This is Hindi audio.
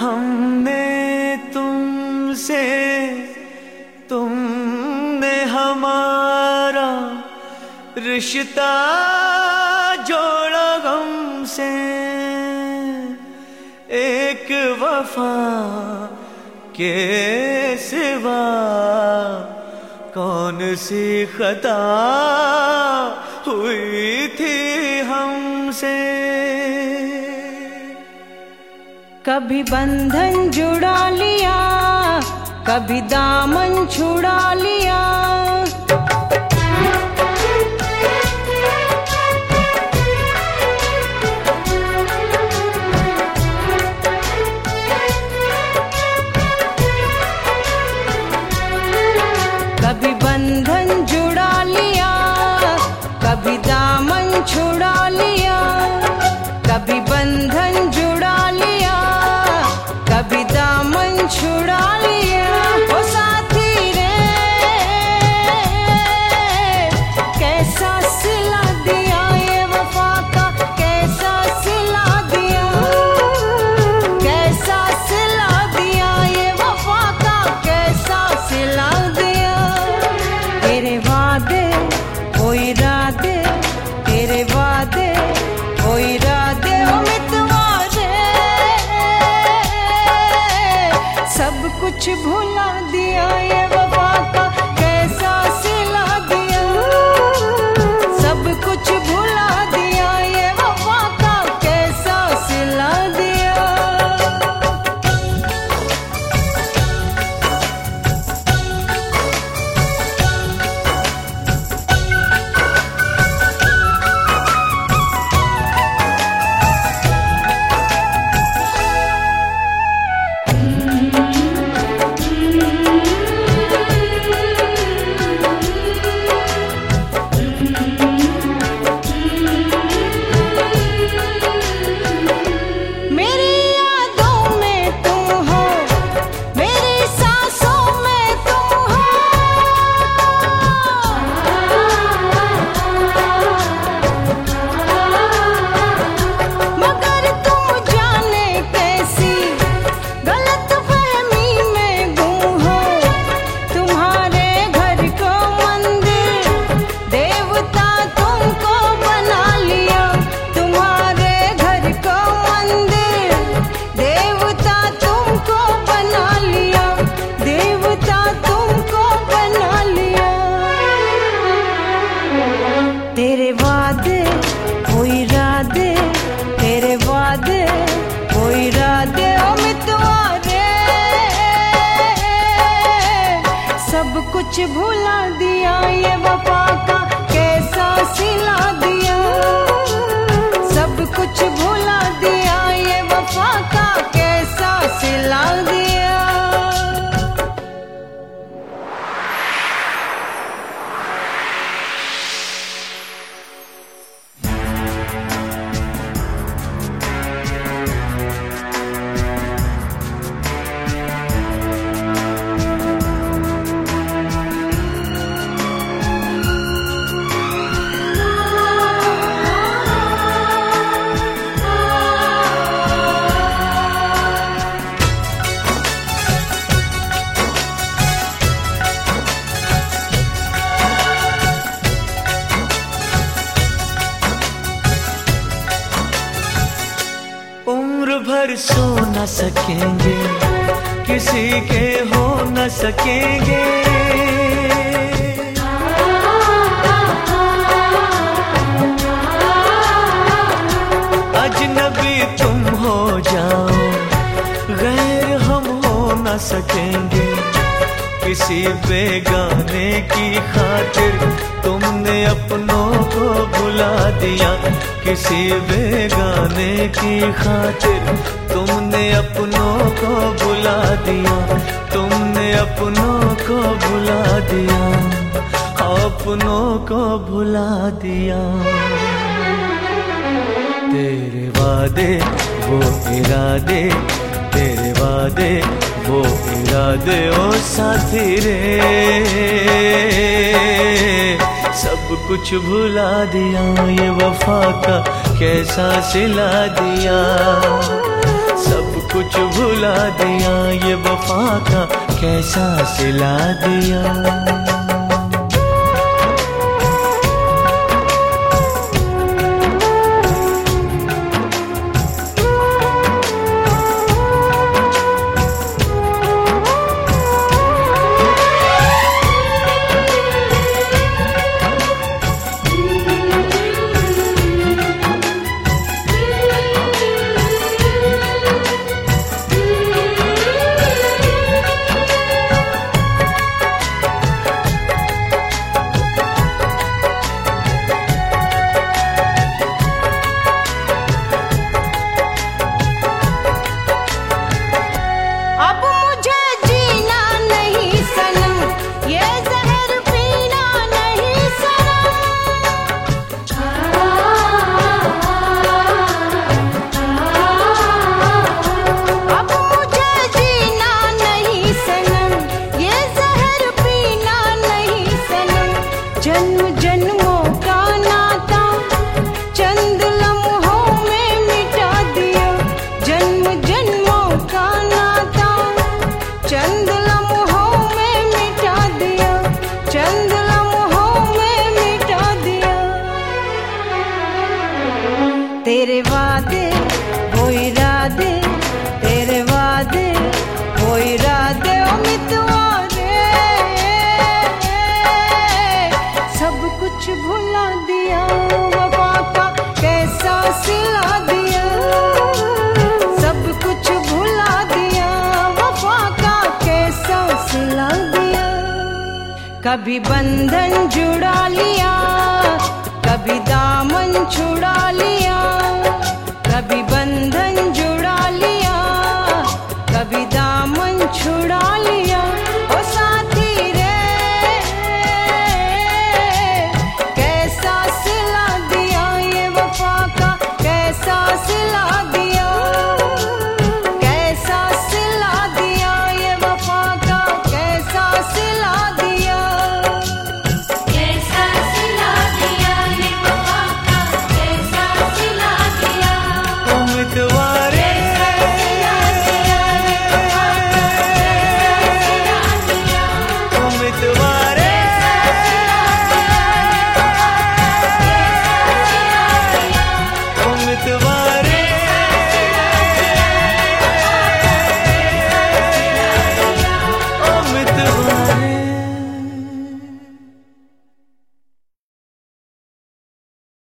हमने तुमसे, तुमने हमारा रिश्ता जोड़ा गम से। एक वफा के सिवा कौन सी खता हुई थी हमसे। कभी बंधन जुड़ा लिया, कभी दामन छुड़ा लिया। कभी बंधन जुड़ा लिया, कभी दामन छुड़ा लिया। कभी बंधन जुड़ा लिया, कभी दामन छुड़ा लिया। ओ साथी रे, कैसा सिला दिया ये वफा का, कैसा सिला दिया, कैसा सिला दिया ये वफा का, कैसा सिला दिया। तेरे वादे ओ इरादे, तेरे वादे ओ इरादे, ओ मितवा रे, सब कुछ भुला दिया ये वफा का, कैसा सिला दिया। सब कुछ भुला दिया ये वफा का, कैसा सिला दिया। तेरे वादे ओ इरादे, तेरे वादे ओ इरादे, ओ मितवा रे, सब कुछ भुला दिया ये वफा का, कैसा सिला दिया। सब कुछ भुला दिया ये वफा का, कैसा सिला दिया। उम्र भर सो न सकेंगे, किसी के हो न सकेंगे। अजनबी तुम हो जाओ, गैर हम हो न सकेंगे। किसी बेगाने की खातिर तुमने अपनों को भुला दिया। किसी बेगाने की खातिर तुमने अपनों को भुला दिया। तुमने अपनों को भुला दिया, अपनों को भुला दिया। तेरे वादे वो इरादे, तेरे वादे वो इरादे, ओ साथी रे, सब कुछ भुला दिया ये वफा का, कैसा सिला दिया। सब कुछ भुला दिया, ये वफा का कैसा सिला दिया। जन्म जन्मों का नाता चंद लम्हों में मिटा दिया, जन्म जन्मों का नाता चंद लम्हों में मिटा दिया, चंद लम्हों में मिटा दिया। तेरे वादे वो इरादे, तेरे वादे वो इरादे ओ मितवा कुछ भुला दिया, वफा का कैसा सिला दिया। सब कुछ भुला दिया, वफा का कैसा सिला दिया। कभी बंधन जुड़ा लिया, कभी दामन छुड़ा लिया, कभी बंधन जुड़ा